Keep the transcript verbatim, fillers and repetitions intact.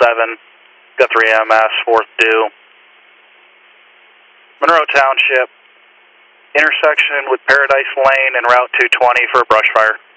seven, Guthrie E M S, fourth due. Monroe Township, intersection with Paradise Lane and Route two twenty for a brush fire.